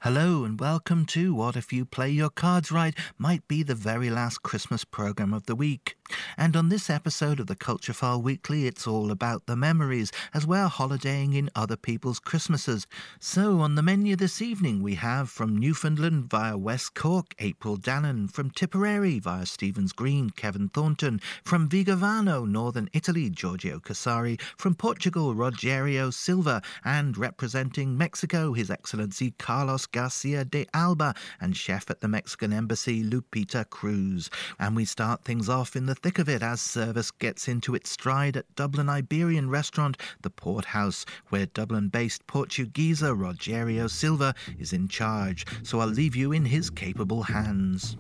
Hello and welcome to What If You Play Your Cards Right might be the very last Christmas programme of the week. And on this episode of the Culture File Weekly, it's all about the memories as we're holidaying in other people's Christmases. So on the menu this evening we have from Newfoundland via West Cork, April Dannon, from Tipperary via Stephen's Green, Kevin Thornton, from Vigevano, Northern Italy, Giorgio Casari, from Portugal, Rogerio Silva, and representing Mexico, His Excellency Carlos Garcia de Alba, and chef at the Mexican Embassy, Lupita Cruz. And we start things off in the thick of it as service gets into its stride at Dublin Iberian restaurant, The Port House, where Dublin-based Portuguesa Rogerio Silva is in charge. So I'll leave you in his capable hands.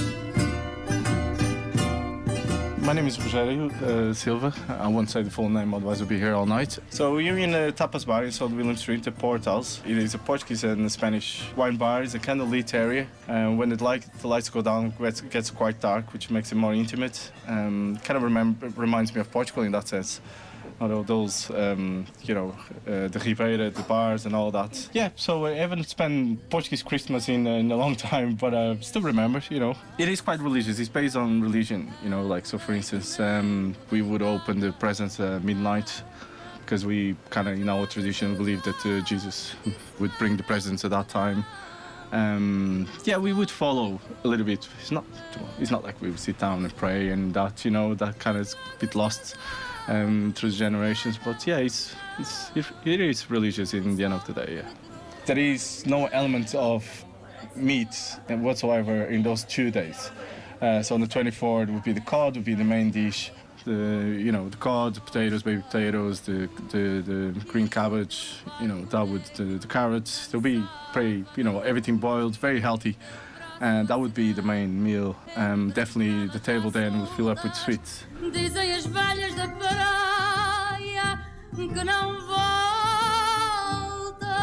My name is Rogerio Silva. I won't say the full name, otherwise we'll be here all night. So we're in a tapas bar in South William Street, the Port House. It is a Portuguese and Spanish wine bar. It's a candlelit area. When the lights go down, it gets quite dark, which makes it more intimate. Kind of reminds me of Portugal in that sense. Although those, the Ribeira, the bars and all that. Yeah, so I haven't spent Portuguese Christmas in a long time, but I still remember, It is quite religious. It's based on religion, so for instance, we would open the presents at midnight because we kind of, in our tradition, believe that Jesus would bring the presents at that time. We would follow a little bit. It's not like we would sit down and pray and that, that kind of is a bit lost through the generations, but yeah, it is religious in the end of the day. Yeah, there is no element of meat whatsoever in those 2 days. So on the 24th would be the cod, would be the main dish. The cod, the potatoes, baby potatoes, the green cabbage, the carrots. There'll be everything boiled, very healthy. And that would be the main meal. Definitely the table then would fill up with sweets. Dizem as velhas da praia que não volta.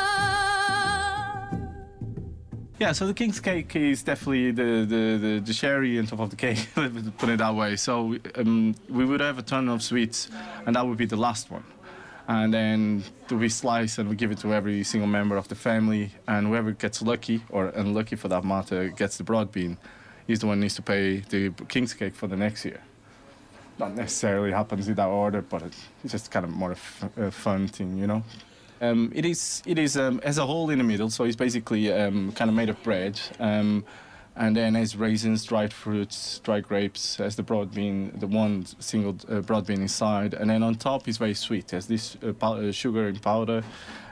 Yeah, so the king's cake is definitely the cherry on top of the cake, put it that way. So we would have a ton of sweets, and that would be the last one. And then we slice and we give it to every single member of the family, and whoever gets lucky, or unlucky for that matter, gets the broad bean, is the one who needs to pay the king's cake for the next year. Not necessarily happens in that order, but it's just kind of more a fun thing, It is as a hole in the middle, so it's basically kind of made of bread. And then has raisins, dried fruits, dried grapes, has the broad bean, the one single broad bean inside. And then on top is very sweet, has this sugar in powder,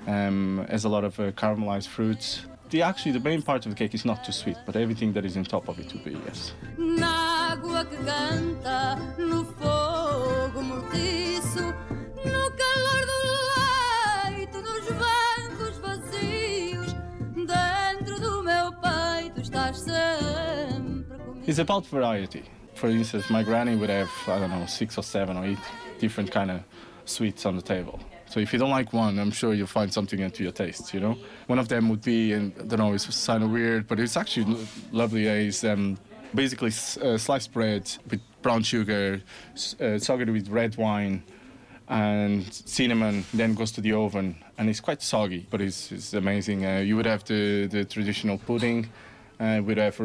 has a lot of caramelized fruits. The main part of the cake is not too sweet, but everything that is on top of it would be, yes. Na água que canta, no fogo mortiço, no calor do leito, nos bancos vazios, dentro do meu peito estás sempre comigo. It's about variety. For instance, my granny would have, 6 or 7 or 8 different kind of sweets on the table. So if you don't like one, I'm sure you'll find something into your taste, One of them would be, and I don't know, it's kind of weird, but it's actually lovely, is basically sliced bread with brown sugar, soggy with red wine and cinnamon, then goes to the oven, and it's quite soggy, but it's amazing. You would have the traditional pudding, we'd have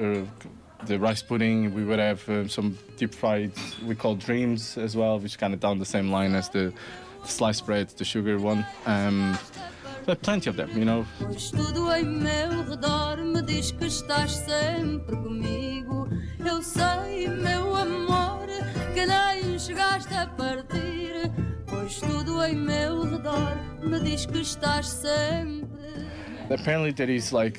the rice pudding, we would have some deep fried, we call dreams as well, which kind of down the same line as the sliced bread, the sugar one. But plenty of them, Pois tudo em meu redor me diz que estás sempre comigo. Eu sei, meu amor, que nem chegaste a partir. Pois tudo em meu redor me diz que estás sempre. Apparently there is like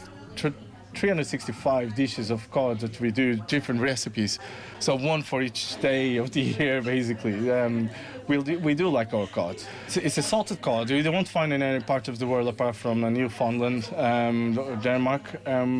365 dishes of cod that we do, different recipes. So one for each day of the year, basically. We do like our cod. It's a salted cod. You won't find in any part of the world apart from Newfoundland or Denmark.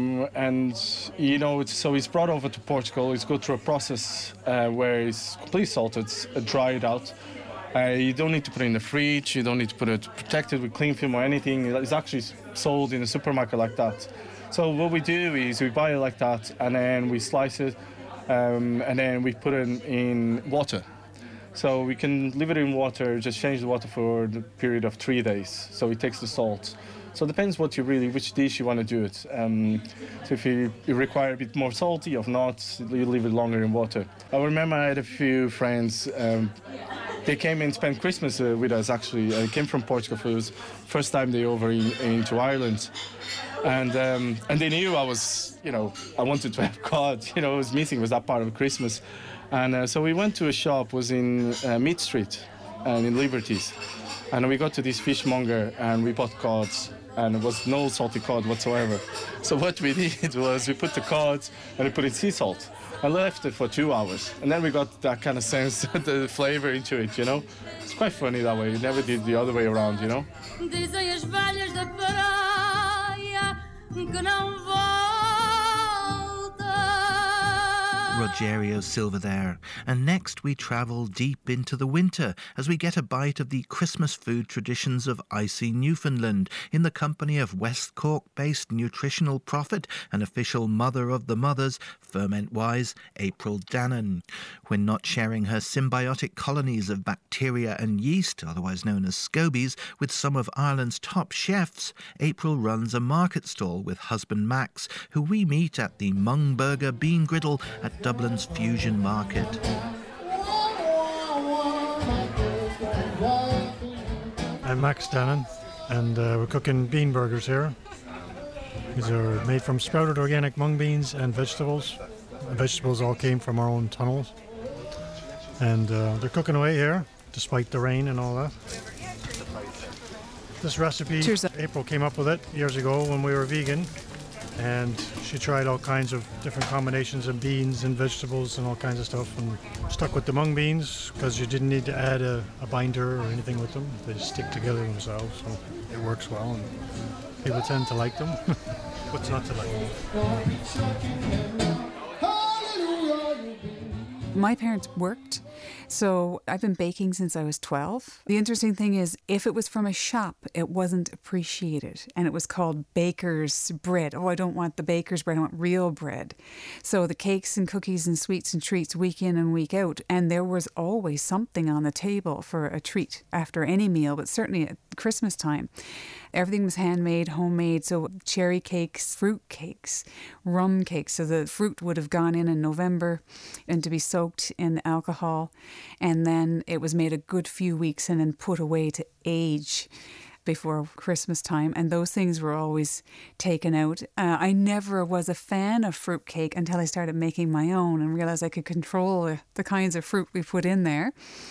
So it's brought over to Portugal. It's go through a process where it's completely salted, dried out. You don't need to put it in the fridge. You don't need to put it protected with cling film or anything. It's actually sold in a supermarket like that. So what we do is we buy it like that, and then we slice it, and then we put it in water. So we can leave it in water, just change the water for the period of 3 days. So it takes the salt So it depends which dish you want to do it. So if you require a bit more salty, or not, you leave it longer in water. I remember I had a few friends. They came and spent Christmas with us, actually. They came from Portugal for the first time they over into Ireland. And they knew I was, I wanted to have cod. I was missing, was that part of Christmas. And so we went to a shop, was in Meat Street and in Liberties. And we got to this fishmonger and we bought cods. And there was no salty cod whatsoever. So what we did was we put the cod and we put in sea salt. I left it for 2 hours, and then we got that kind of sense, the flavor into it, It's quite funny that way. You never did the other way around, Dizem as velhas da praia que não volta. Rogerio Silva there. And next we travel deep into the winter as we get a bite of the Christmas food traditions of icy Newfoundland in the company of West Cork-based nutritional prophet and official mother of the mothers, ferment-wise, April Dannon. When not sharing her symbiotic colonies of bacteria and yeast, otherwise known as scobies, with some of Ireland's top chefs, April runs a market stall with husband Max, who we meet at the Mungburger Bean Griddle at Dublin's Fusion Market. I'm Max Dannon, and we're cooking bean burgers here. These are made from sprouted organic mung beans and vegetables. The vegetables all came from our own tunnels. And they're cooking away here, despite the rain and all that. This recipe, Cheers. April came up with it years ago when we were vegan. And she tried all kinds of different combinations of beans and vegetables and all kinds of stuff, and stuck with the mung beans because you didn't need to add a binder or anything with them. They just stick together themselves, so it works well, and people tend to like them. What's not to like? My parents worked, so I've been baking since I was 12. The interesting thing is, if it was from a shop, it wasn't appreciated, and it was called baker's bread. Oh, I don't want the baker's bread, I want real bread. So the cakes and cookies and sweets and treats week in and week out, and there was always something on the table for a treat after any meal, but certainly at Christmas time. Everything was handmade, homemade, so cherry cakes, fruit cakes, rum cakes. So the fruit would have gone in November and to be soaked in alcohol, and then it was made a good few weeks and then put away to age before Christmas time, and those things were always taken out. I never was a fan of fruit cake until I started making my own and realised I could control the kinds of fruit we put in there.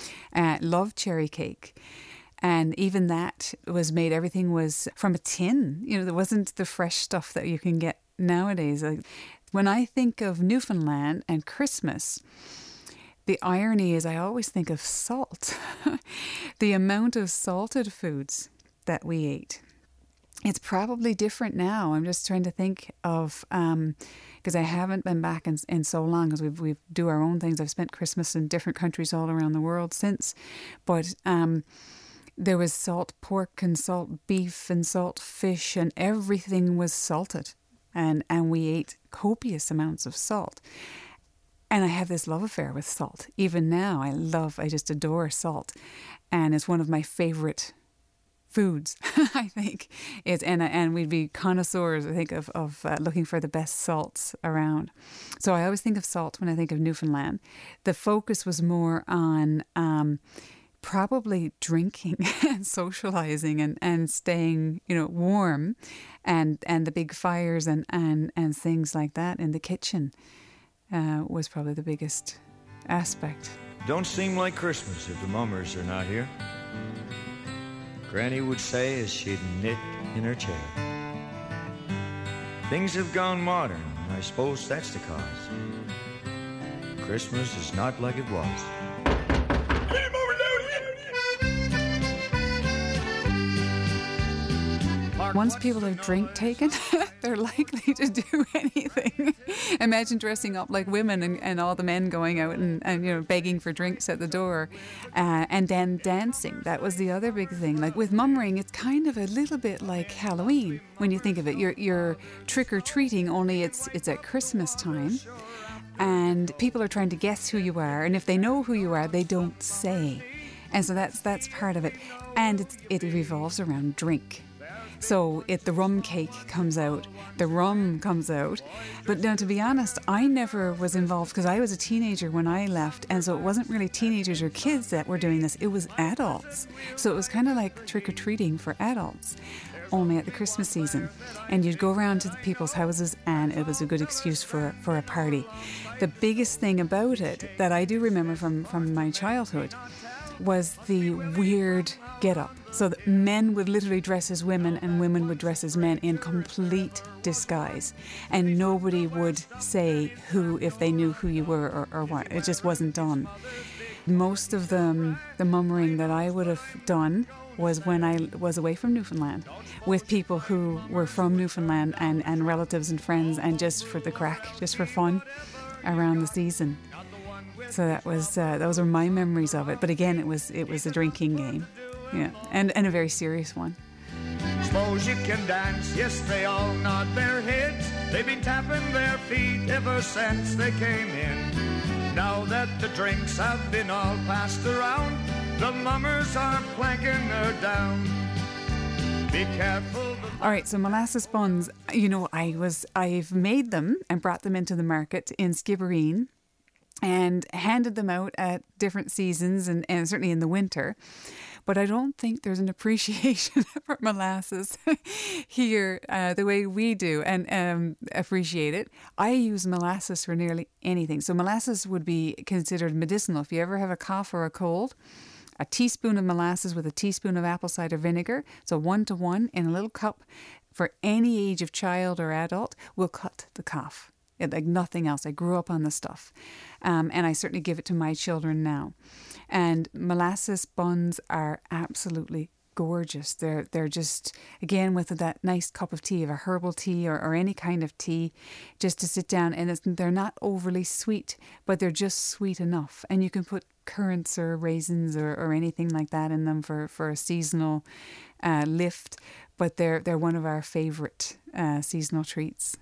Loved cherry cake. And even that was made, everything was from a tin. There wasn't the fresh stuff that you can get nowadays. When I think of Newfoundland and Christmas, the irony is I always think of salt. The amount of salted foods that we ate. It's probably different now. I'm just trying to think of, because I haven't been back in so long, because we do our own things. I've spent Christmas in different countries all around the world since. But there was salt pork and salt beef and salt fish, and everything was salted. And we ate copious amounts of salt. And I have this love affair with salt. Even now, I just adore salt. And it's one of my favourite foods, I think. And we'd be connoisseurs, I think, of looking for the best salts around. So I always think of salt when I think of Newfoundland. The focus was more on probably drinking and socializing and staying, warm, and the big fires and things like that in the kitchen was probably the biggest aspect. Don't seem like Christmas if the mummers are not here. Granny would say as she'd knit in her chair. Things have gone modern, I suppose that's the cause. Christmas is not like it was. Once people have drink taken, they're likely to do anything. Imagine dressing up like women and all the men going out and begging for drinks at the door, and then dancing. That was the other big thing. Like with mummering, it's kind of a little bit like Halloween when you think of it. You're trick or treating, only it's at Christmas time, and people are trying to guess who you are, and if they know who you are, they don't say, and so that's part of it, and it revolves around drink. So the rum cake comes out, the rum comes out. But now, to be honest, I never was involved because I was a teenager when I left. And so it wasn't really teenagers or kids that were doing this. It was adults. So it was kind of like trick-or-treating for adults, only at the Christmas season. And you'd go around to the people's houses and it was a good excuse for a party. The biggest thing about it that I do remember from my childhood was the weird get-up. So that men would literally dress as women and women would dress as men in complete disguise. And nobody would say who, if they knew who you were or what. It just wasn't done. Most of the mummering that I would have done was when I was away from Newfoundland with people who were from Newfoundland and relatives and friends, and just for the crack, just for fun around the season. So that was those are my memories of it. But again, it was a drinking game, yeah, and a very serious one. Suppose you can dance, yes, they all nod their heads. They've been tapping their feet ever since they came in. Now that the drinks have been all passed around, the mummers are planking her down. Be careful. All right, so molasses buns, you know, I've made them and brought them into the market in Skibbereen and handed them out at different seasons and certainly in the winter. But I don't think there's an appreciation for molasses here the way we do and appreciate it. I use molasses for nearly anything. So molasses would be considered medicinal. If you ever have a cough or a cold, a teaspoon of molasses with a teaspoon of apple cider vinegar, so 1-to-1 in a little cup for any age of child or adult, will cut the cough. Like nothing else. I grew up on the stuff. And I certainly give it to my children now. And molasses buns are absolutely gorgeous. They're just, again, with that nice cup of tea, of a herbal tea or any kind of tea, just to sit down. And they're not overly sweet, but they're just sweet enough. And you can put currants or raisins or anything like that in them for a seasonal lift. But they're one of our favourite seasonal treats.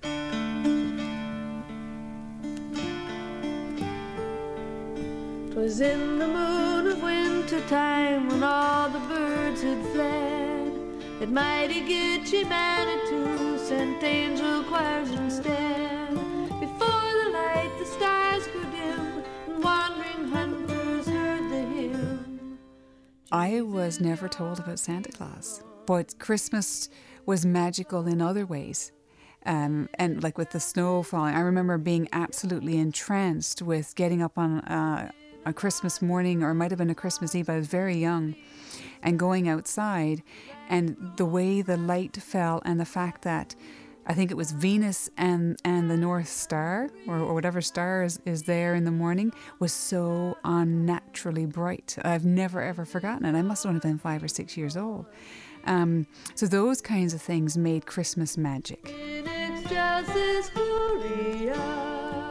'Twas in the moon of winter time when all the birds had fled, that mighty Gitche Manitou sent angel choirs instead. Before the light the stars grew dim and wandering hunters heard the hymn. I was never told about Santa Claus, but Christmas was magical in other ways. And like with the snow falling, I remember being absolutely entranced with getting up on a Christmas morning, or it might have been a Christmas Eve. I was very young, and going outside, and the way the light fell, and the fact that I think it was Venus and the North Star, or whatever star is there in the morning, was so unnaturally bright. I've never ever forgotten it. I must have only been 5 or 6 years old. So those kinds of things made Christmas magic. In excelsis Gloria,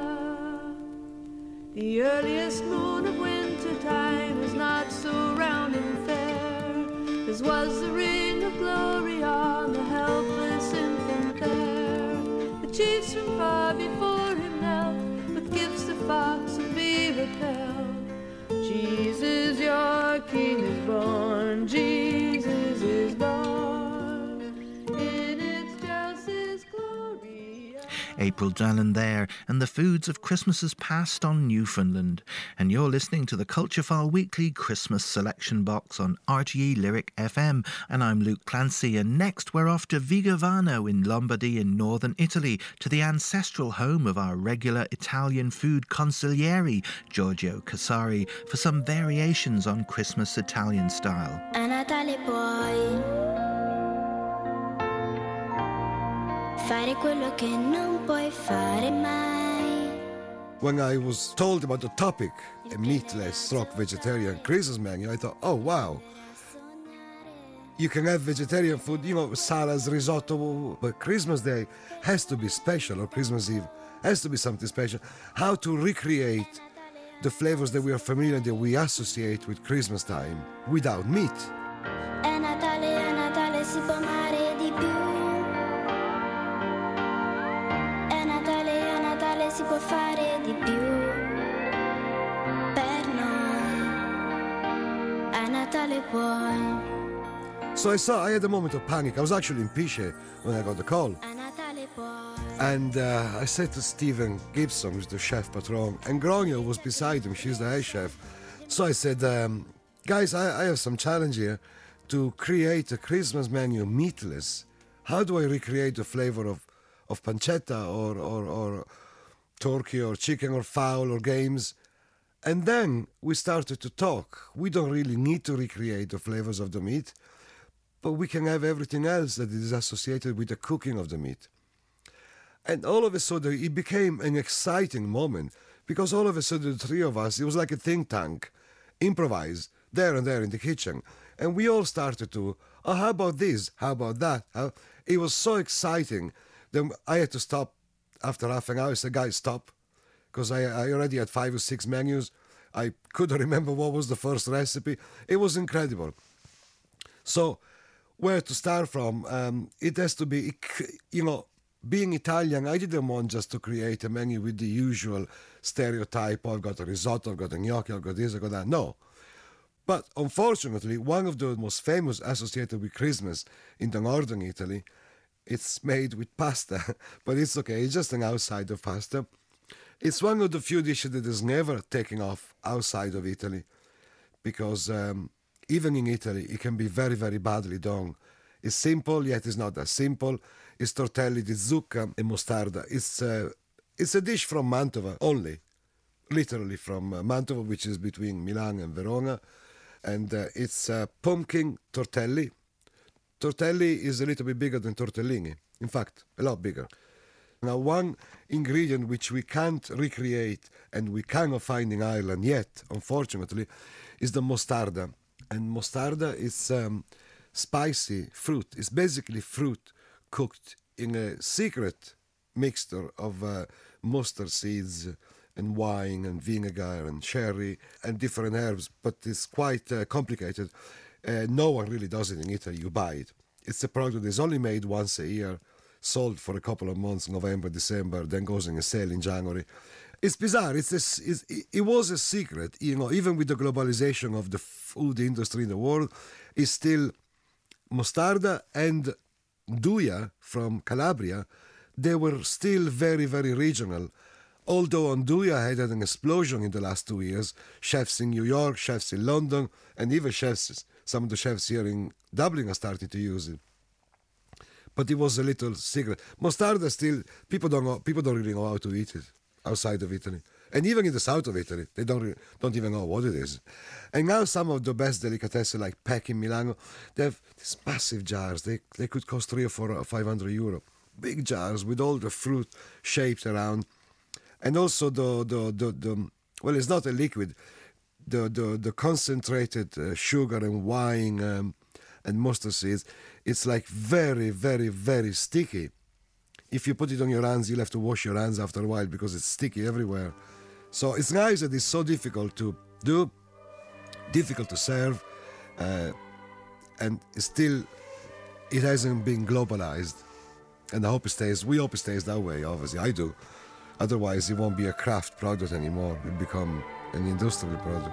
the earliest moon of winter time is not so round and fair as was the ring of glory on the helpless infant there. The chiefs from far before him knelt, with gifts of fox and beaver pelt. Jesus, your King is born, Jesus is born, in excelsis Gloria. April Dallin there, and the foods of Christmases past on Newfoundland. And you're listening to the Culture File Weekly Christmas Selection Box on RTE Lyric FM. And I'm Luke Clancy, and next we're off to Vigevano in Lombardy in northern Italy, to the ancestral home of our regular Italian food consigliere, Giorgio Casari, for some variations on Christmas Italian style. A Natale puoi fare quello che non puoi fare mai. When I was told about the topic, a meatless rock vegetarian Christmas menu, I thought, oh wow, you can have vegetarian food, salads, risotto, but Christmas Day has to be special, or Christmas Eve has to be something special. How to recreate the flavors that we are familiar, that we associate with Christmas time, without meat. È Natale, si può amare di più. È Natale, si può fare di più. Per noi, a Natale puoi So I had a moment of panic. I was actually in Piche when I got the call. And I said to Stephen Gibson, who's the chef patron, and Gronja was beside him, she's the head chef. So I said, guys, I have some challenge here to create a Christmas menu meatless. How do I recreate the flavor of pancetta or turkey or chicken or fowl or games? And then we started to talk. We don't really need to recreate the flavors of the meat, but we can have everything else that is associated with the cooking of the meat. And all of a sudden, it became an exciting moment because all of a sudden, the three of us, it was like a think tank, improvise there and there in the kitchen. And we all started to, oh, how about this? How about that? It was so exciting. Then I had to stop after half an hour. I said, guys, stop. Because I already had 5 or 6 menus. I couldn't remember what was the first recipe. It was incredible. So where to start from? It has to be, being Italian, I didn't want just to create a menu with the usual stereotype, I've got a risotto, I've got a gnocchi, I've got this, I've got that. No. But unfortunately, one of the most famous associated with Christmas in the northern Italy, it's made with pasta, but it's okay, it's just an outside of pasta. It's one of the few dishes that is never taken off outside of Italy, because even in Italy, it can be very, very badly done. It's simple, yet it's not that simple. It's tortelli di zucca and mostarda. It's a dish from Mantova only, literally from Mantova, which is between Milan and Verona. And it's pumpkin tortelli. Tortelli is a little bit bigger than tortellini. In fact, a lot bigger. Now, one ingredient which we can't recreate and we cannot find in Ireland yet, unfortunately, is the mostarda. And mostarda is spicy fruit. It's basically fruit cooked in a secret mixture of mustard seeds and wine and vinegar and sherry and different herbs, but it's quite complicated. No one really does it in Italy. You buy it. It's a product that is only made once a year, sold for a couple of months, November, December, then goes in a sale in January. It's bizarre. It was a secret, even with the globalization of the food industry in the world, it's still mostarda and Nduja from Calabria. They were still very, very regional. Although Nduja had an explosion in the last 2 years, chefs in New York, chefs in London, and even some of the chefs here in Dublin are starting to use it. But it was a little secret. Mostarda still, people don't really know how to eat it outside of Italy. And even in the south of Italy, they don't even know what it is. And now some of the best delicatessen, like Peck in Milano, they have these massive jars. They could cost 300 or 400 or 500 euro. Big jars with all the fruit shaped around. And also well, it's not a liquid. The concentrated sugar and wine and mustard seeds, it's like very, very, very sticky. If you put it on your hands, you'll have to wash your hands after a while because it's sticky everywhere. So it's nice that it's so difficult to do, difficult to serve, and still it hasn't been globalized. And we hope it stays that way, obviously. I do. Otherwise, it won't be a craft product anymore. It'll become an industrial product.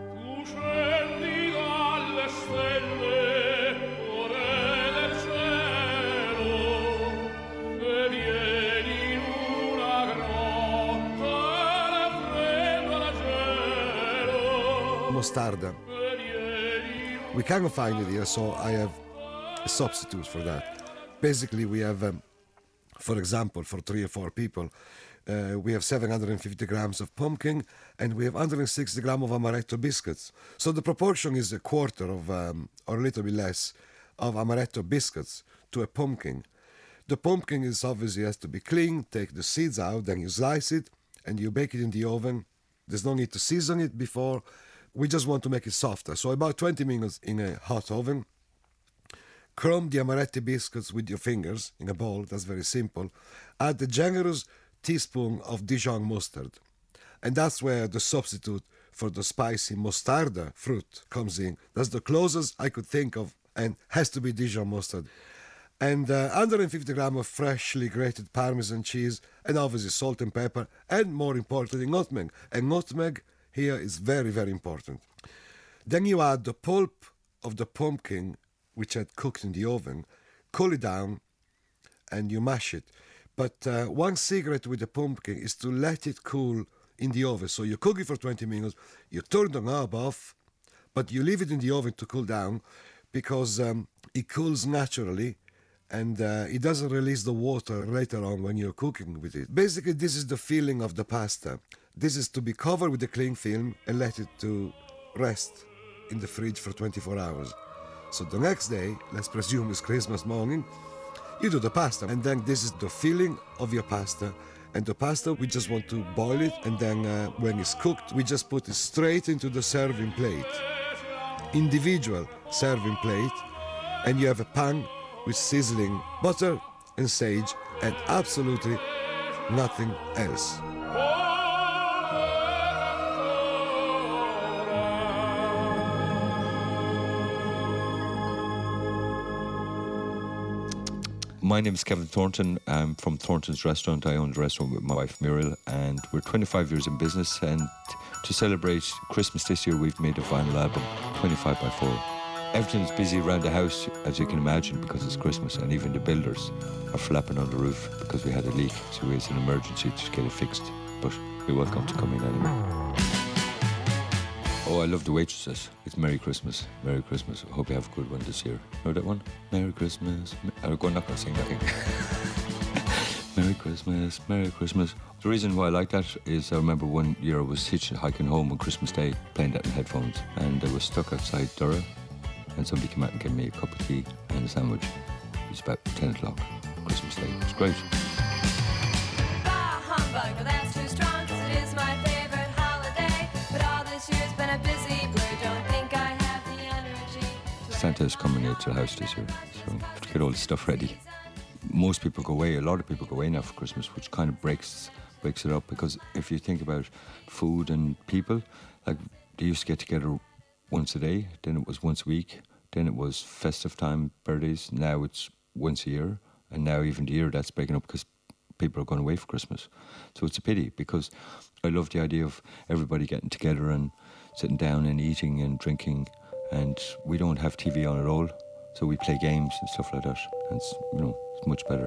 Mostarda. We cannot find it here, so I have a substitute for that. Basically, we have, for example, for 3 or 4 people, we have 750 grams of pumpkin and we have 160 grams of amaretto biscuits. So the proportion is a quarter of, or a little bit less, of amaretto biscuits to a pumpkin. The pumpkin is obviously has to be clean, take the seeds out, then you slice it and you bake it in the oven. There's no need to season it before. We just want to make it softer. So about 20 minutes in a hot oven. Crumb the amaretti biscuits with your fingers in a bowl. That's very simple. Add a generous teaspoon of Dijon mustard. And that's where the substitute for the spicy mostarda fruit comes in. That's the closest I could think of, and has to be Dijon mustard. And 150 grams of freshly grated Parmesan cheese, and obviously salt and pepper, and more importantly, nutmeg. And nutmeg here is very, very important. Then you add the pulp of the pumpkin which had cooked in the oven, cool it down, and you mash it. But one secret with the pumpkin is to let it cool in the oven. So you cook it for 20 minutes, you turn the knob off, but you leave it in the oven to cool down because it cools naturally and it doesn't release the water later on when you're cooking with it. Basically, this is the filling of the pasta. This is to be covered with a cling film and let it to rest in the fridge for 24 hours. So the next day, let's presume it's Christmas morning, you do the pasta, and then this is the filling of your pasta. And the pasta, we just want to boil it, and then when it's cooked, we just put it straight into the serving plate. Individual serving plate, and you have a pan with sizzling butter and sage, and absolutely nothing else. My name is Kevin Thornton. I'm from Thornton's Restaurant. I own the restaurant with my wife Muriel, and we're 25 years in business. And to celebrate Christmas this year, we've made a vinyl album, 25x4. Everything's busy around the house, as you can imagine, because it's Christmas, and even the builders are flapping on the roof because we had a leak, so it's an emergency to get it fixed. But you're welcome to come in anyway. Oh, I love the waitresses. It's Merry Christmas, Merry Christmas. I hope you have a good one this year. Know that one? Merry Christmas. I'm not going to sing that again. Merry Christmas, Merry Christmas. The reason why I like that is I remember one year I was hitchhiking home on Christmas Day, playing that in headphones, and I was stuck outside Durra, and somebody came out and gave me a cup of tea and a sandwich. It was about 10 o'clock, Christmas Day. It was great. Bah, humbug, well, that's too strong, 'cause it is my favorite holiday. But all this year's been a busy blur, don't think I have the energy. Santa's coming out to the house this year, so I have to get all the stuff ready. Most people go away, a lot of people go away now for Christmas, which kind of breaks it up, because if you think about food and people, like they used to get together once a day, then it was once a week, then it was festive time, birthdays, now it's once a year, and now even the year that's breaking up because people are going away for Christmas. So it's a pity, because I love the idea of everybody getting together and sitting down and eating and drinking, and we don't have TV on at all, so we play games and stuff like that, and it's, it's much better.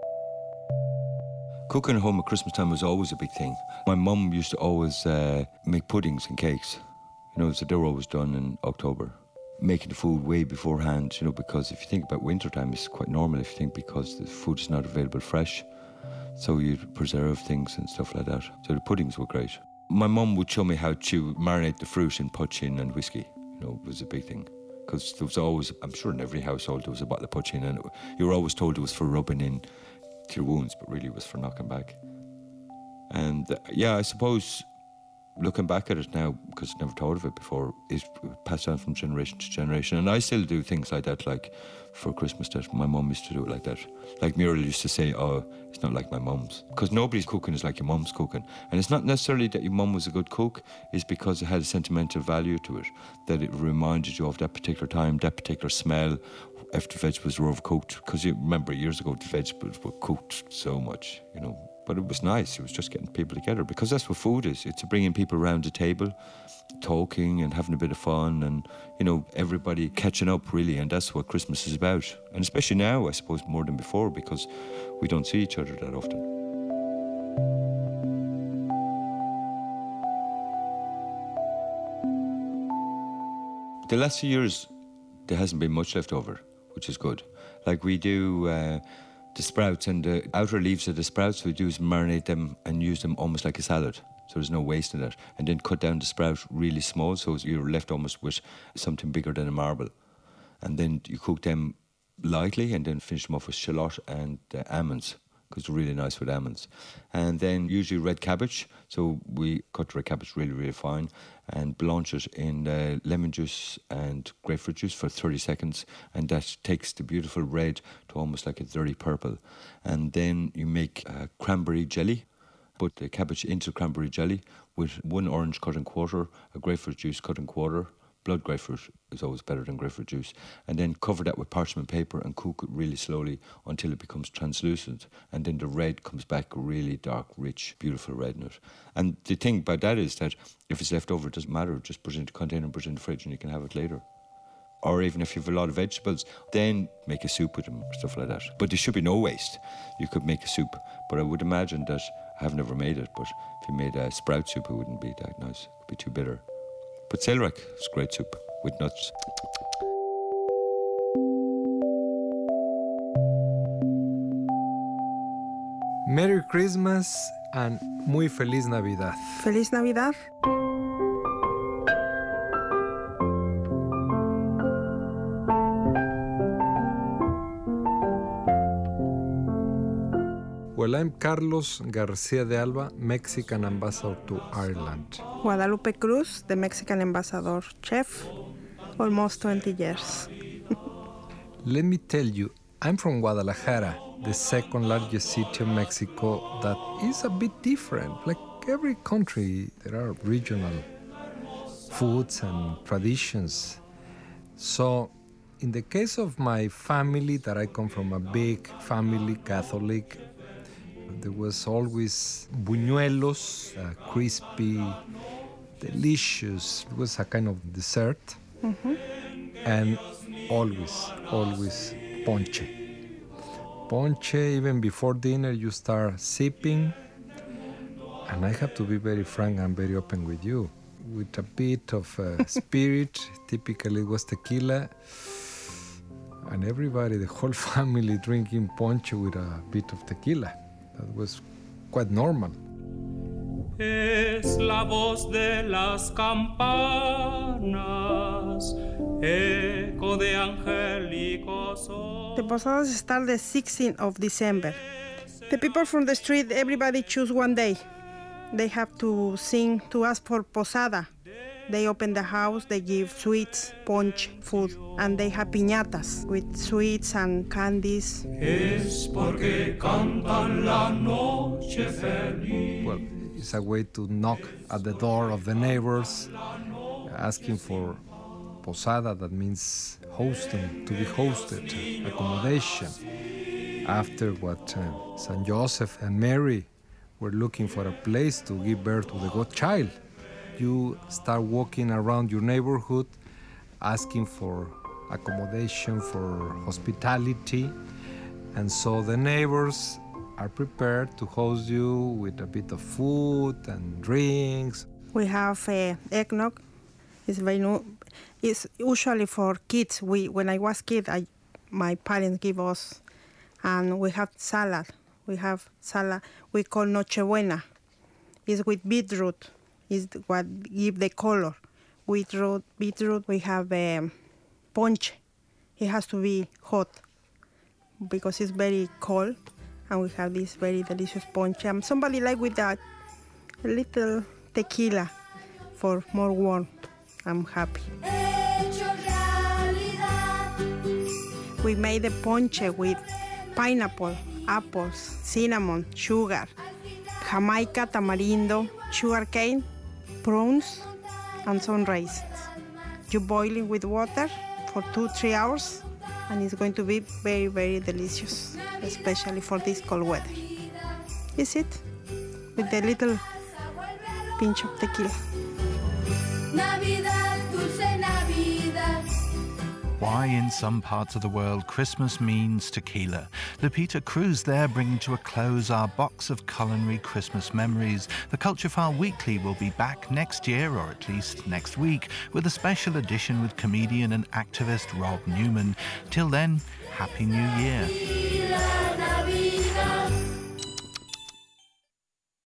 Cooking at home at Christmas time was always a big thing. My mum used to always make puddings and cakes. So they were always done in October. Making the food way beforehand, because if you think about winter time, it's quite normal if you think, because the food is not available fresh. So you preserve things and stuff like that. So the puddings were great. My mum would show me how to marinate the fruit in poaching and whiskey. It was a big thing. Because there was always, I'm sure in every household, there was a bottle of poaching, and you were always told it was for rubbing in to your wounds, but really it was for knocking back. And I suppose, looking back at it now, because I never thought of it before, it's passed down from generation to generation. And I still do things like that, like for Christmas, that my mum used to do it like that. Like Muriel used to say, oh, it's not like my mum's. Because nobody's cooking is like your mum's cooking. And it's not necessarily that your mum was a good cook, it's because it had a sentimental value to it, that it reminded you of that particular time, that particular smell, if the vegetables were overcooked. Because you remember years ago, the vegetables were cooked so much, But it was nice. It was just getting people together, because that's what food is. It's bringing people around the table, talking and having a bit of fun, and, everybody catching up, really. And that's what Christmas is about. And especially now, I suppose, more than before, because we don't see each other that often. The last few years, there hasn't been much left over, which is good. Like we do... the sprouts and the outer leaves of the sprouts, we do is marinate them and use them almost like a salad. So there's no waste in it. And then cut down the sprout really small, so you're left almost with something bigger than a marble. And then you cook them lightly and then finish them off with shallot and almonds, because they're really nice with almonds. And then usually red cabbage. So we cut the red cabbage really, really fine and blanch it in lemon juice and grapefruit juice for 30 seconds. And that takes the beautiful red to almost like a dirty purple. And then you make cranberry jelly. Put the cabbage into cranberry jelly with 1 orange cut in quarter, a grapefruit juice cut in quarter. Blood grapefruit is always better than grapefruit juice. And then cover that with parchment paper and cook it really slowly until it becomes translucent. And then the red comes back really dark, rich, beautiful red in it. And the thing about that is that if it's left over, it doesn't matter. Just put it in the container and put it in the fridge and you can have it later. or even if you have a lot of vegetables, then make a soup with them or stuff like that. But there should be no waste. You could make a soup, but I would imagine that, I've never made it, but if you made a sprout soup, it wouldn't be that nice. It'd be too bitter. But Sailrack is great soup with nuts. Merry Christmas and muy feliz Navidad. Feliz Navidad. Well, I'm Carlos Garcia de Alba, Mexican ambassador to Ireland. Guadalupe Cruz, the Mexican ambassador chef, almost 20 years. Let me tell you, I'm from Guadalajara, the second largest city of Mexico that is a bit different. Like every country, there are regional foods and traditions. So in the case of my family, that I come from a big family, Catholic, there was always buñuelos, crispy, delicious. It was a kind of dessert. Mm-hmm. And always ponche. Ponche, even before dinner, you start sipping. And I have to be very frank and very open with you. With a bit of spirit, typically it was tequila. And everybody, the whole family, drinking ponche with a bit of tequila. That was quite normal. Es la voz de las campanas, eco de angélicos. The posadas start the 16th of December. The people from the street, everybody choose one day. They have to sing to ask for posada. They open the house, they give sweets, ponche, food, and they have piñatas with sweets and candies. Es porque cantan la noche feliz. Well, it's a way to knock at the door of the neighbors, asking for posada, that means hosting, to be hosted, accommodation. After what St. Joseph and Mary were looking for a place to give birth to the God child, you start walking around your neighborhood asking for accommodation, for hospitality. And so the neighbors are prepared to host you with a bit of food and drinks. We have eggnog. It's usually for kids. When I was kid, my parents give us, and we have salad. We have salad we call Nochebuena. It's with beetroot. Is what give the color. With beetroot, we have ponche. It has to be hot because it's very cold, and we have this very delicious ponche. And somebody like with that a little tequila for more warm. I'm happy. We made the ponche with pineapple, apples, cinnamon, sugar, Jamaica, tamarindo, sugar cane, prawns, and some raisins. You boil it with water for 2-3 hours, and it's going to be very, very delicious, especially for this cold weather. Is it? With a little pinch of tequila. Navidad, dulce Navidad. Why in some parts of the world Christmas means tequila. Lupita Cruz there, bringing to a close our box of culinary Christmas memories. The Culture File Weekly will be back next year, or at least next week, with a special edition with comedian and activist Rob Newman. Till then, Happy New Year.